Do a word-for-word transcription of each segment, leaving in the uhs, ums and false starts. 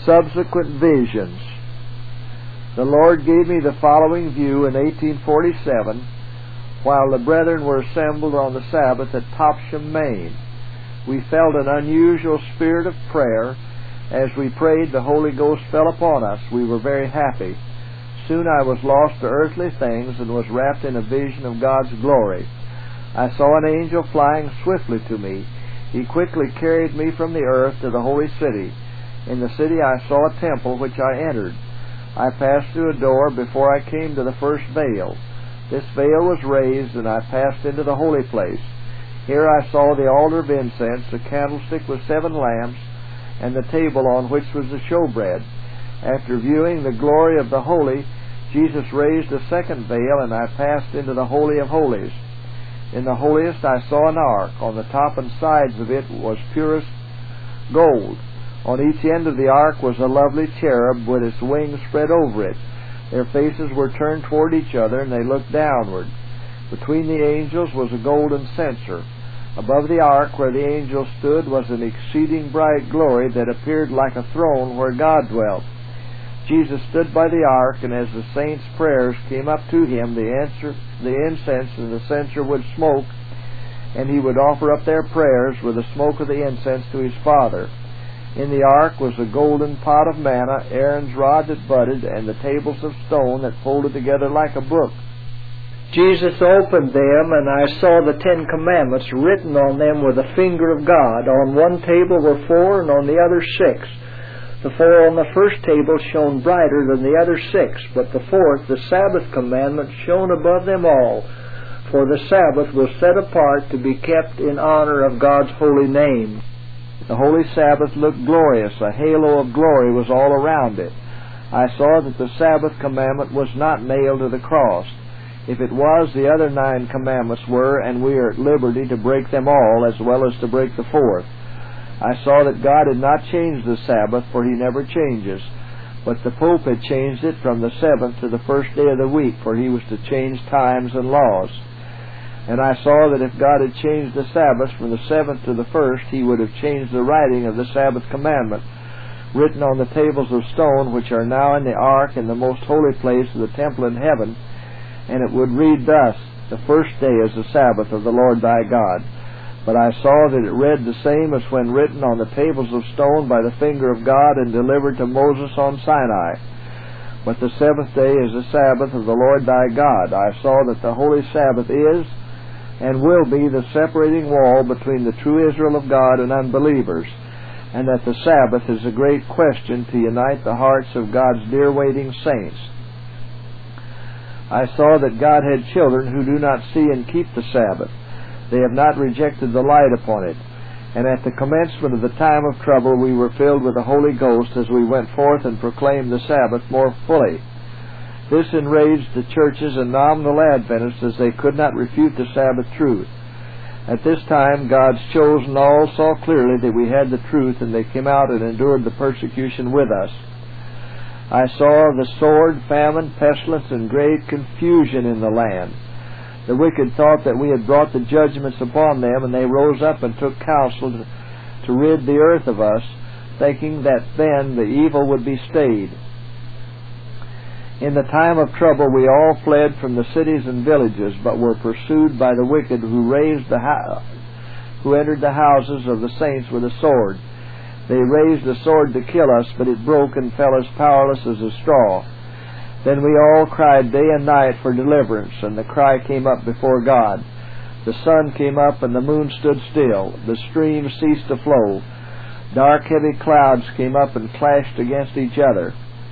Subsequent visions. The Lord gave me the following view in eighteen forty-seven while the brethren were assembled on the Sabbath at Topsham, Maine. We felt an unusual spirit of prayer. As we prayed, the Holy Ghost fell upon us. We were very happy. Soon I was lost to earthly things and was wrapped in a vision of God's glory. I saw an angel flying swiftly to me. He quickly carried me from the earth to the holy city. In the city I saw a temple which I entered. I passed through a door before I came to the first veil. This veil was raised, and I passed into the holy place. Here I saw the altar of incense, a candlestick with seven lamps, and the table on which was the showbread. After viewing the glory of the holy, Jesus raised a second veil, and I passed into the Holy of Holies. In the holiest I saw an ark. On the top and sides of it was purest gold. On each end of the ark was a lovely cherub with its wings spread over it. Their faces were turned toward each other, and they looked downward. Between the angels was a golden censer. Above the ark where the angels stood was an exceeding bright glory that appeared like a throne where God dwelt. Jesus stood by the ark, and as the saints' prayers came up to him, the, answer, the incense and the censer would smoke, and he would offer up their prayers with the smoke of the incense to his Father. In the ark was a golden pot of manna, Aaron's rod that budded, and the tables of stone that folded together like a book. Jesus opened them, and I saw the Ten Commandments written on them with the finger of God. On one table were four, and on the other six. The four on the first table shone brighter than the other six, but the fourth, the Sabbath commandment, shone above them all. For the Sabbath was set apart to be kept in honor of God's holy name. The holy Sabbath looked glorious. A halo of glory was all around it. I saw that the Sabbath commandment was not nailed to the cross. If it was, the other nine commandments were, and we are at liberty to break them all, as well as to break the fourth. I saw that God had not changed the Sabbath, for He never changes, but the Pope had changed it from the seventh to the first day of the week, for he was to change times and laws. And I saw that if God had changed the Sabbath from the seventh to the first, He would have changed the writing of the Sabbath commandment, written on the tables of stone, which are now in the ark in the most holy place of the temple in heaven, and it would read thus: The first day is the Sabbath of the Lord thy God. But I saw that it read the same as when written on the tables of stone by the finger of God and delivered to Moses on Sinai. But the seventh day is the Sabbath of the Lord thy God. I saw that the holy Sabbath is and will be the separating wall between the true Israel of God and unbelievers, and that the Sabbath is a great question to unite the hearts of God's dear waiting saints. I saw that God had children who do not see and keep the Sabbath. They have not rejected the light upon it. And at the commencement of the time of trouble we were filled with the Holy Ghost as we went forth and proclaimed the Sabbath more fully. This enraged the churches and nominal Adventists, as they could not refute the Sabbath truth. At this time God's chosen all saw clearly that we had the truth, and they came out and endured the persecution with us. I saw the sword, famine, pestilence, and great confusion in the land. The wicked thought that we had brought the judgments upon them, and they rose up and took counsel to, to rid the earth of us, thinking that then the evil would be stayed. In the time of trouble we all fled from the cities and villages, but were pursued by the wicked, who raised the ho- who entered the houses of the saints with a sword. They raised the sword to kill us, but it broke and fell as powerless as a straw. Then we all cried day and night for deliverance, and the cry came up before God. The sun came up, and the moon stood still. The streams ceased to flow. Dark, heavy clouds came up and clashed against each other.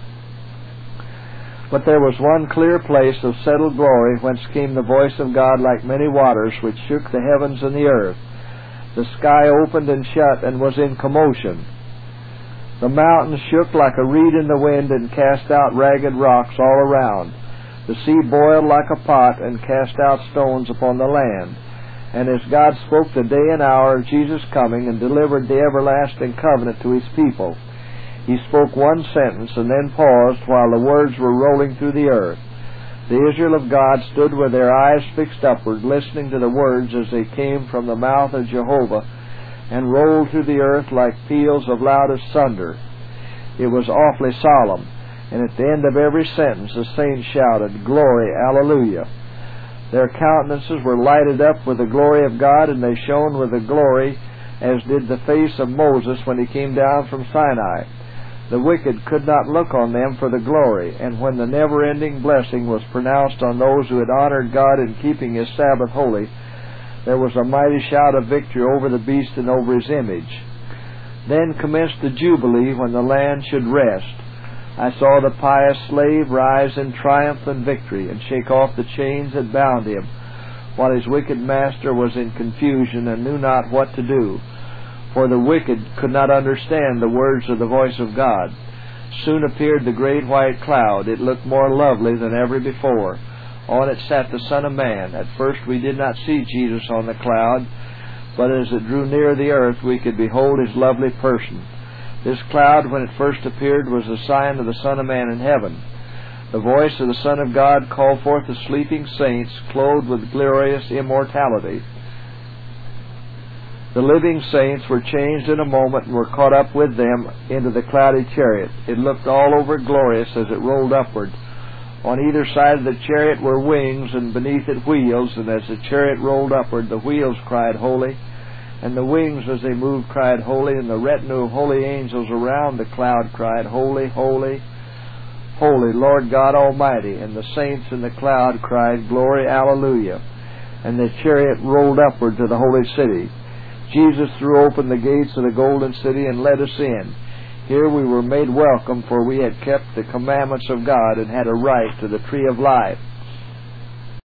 But there was one clear place of settled glory, whence came the voice of God like many waters, which shook the heavens and the earth. The sky opened and shut, and was in commotion. The mountains shook like a reed in the wind, and cast out ragged rocks all around. The sea boiled like a pot, and cast out stones upon the land. And as God spoke the day and hour of Jesus' coming, and delivered the everlasting covenant to His people, He spoke one sentence, and then paused while the words were rolling through the earth. The Israel of God stood with their eyes fixed upward, listening to the words as they came from the mouth of Jehovah, and rolled through the earth like peals of loudest thunder. It was awfully solemn, and at the end of every sentence the saints shouted, "Glory, Alleluia." Their countenances were lighted up with the glory of God, and they shone with the glory, as did the face of Moses when he came down from Sinai. The wicked could not look on them for the glory, and when the never-ending blessing was pronounced on those who had honored God in keeping His Sabbath holy, there was a mighty shout of victory over the beast and over his image. Then commenced the Jubilee, when the land should rest. I saw the pious slave rise in triumph and victory, and shake off the chains that bound him, while his wicked master was in confusion and knew not what to do. For the wicked could not understand the words of the voice of God. Soon appeared the great white cloud. It looked more lovely than ever before. On it sat the Son of Man. At first we did not see Jesus on the cloud, but as it drew near the earth we could behold His lovely person. This cloud, when it first appeared, was the sign of the Son of Man in heaven. The voice of the Son of God called forth the sleeping saints, clothed with glorious immortality. The living saints were changed in a moment and were caught up with them into the cloudy chariot. It looked all over glorious as it rolled upward. On either side of the chariot were wings, and beneath it wheels, and as the chariot rolled upward, the wheels cried, "Holy," and the wings, as they moved, cried, "Holy," and the retinue of holy angels around the cloud cried, "Holy, holy, holy, Lord God Almighty." And the saints in the cloud cried, "Glory, Alleluia." And the chariot rolled upward to the holy city. Jesus threw open the gates of the golden city and let us in. Here we were made welcome, for we had kept the commandments of God and had a right to the tree of life.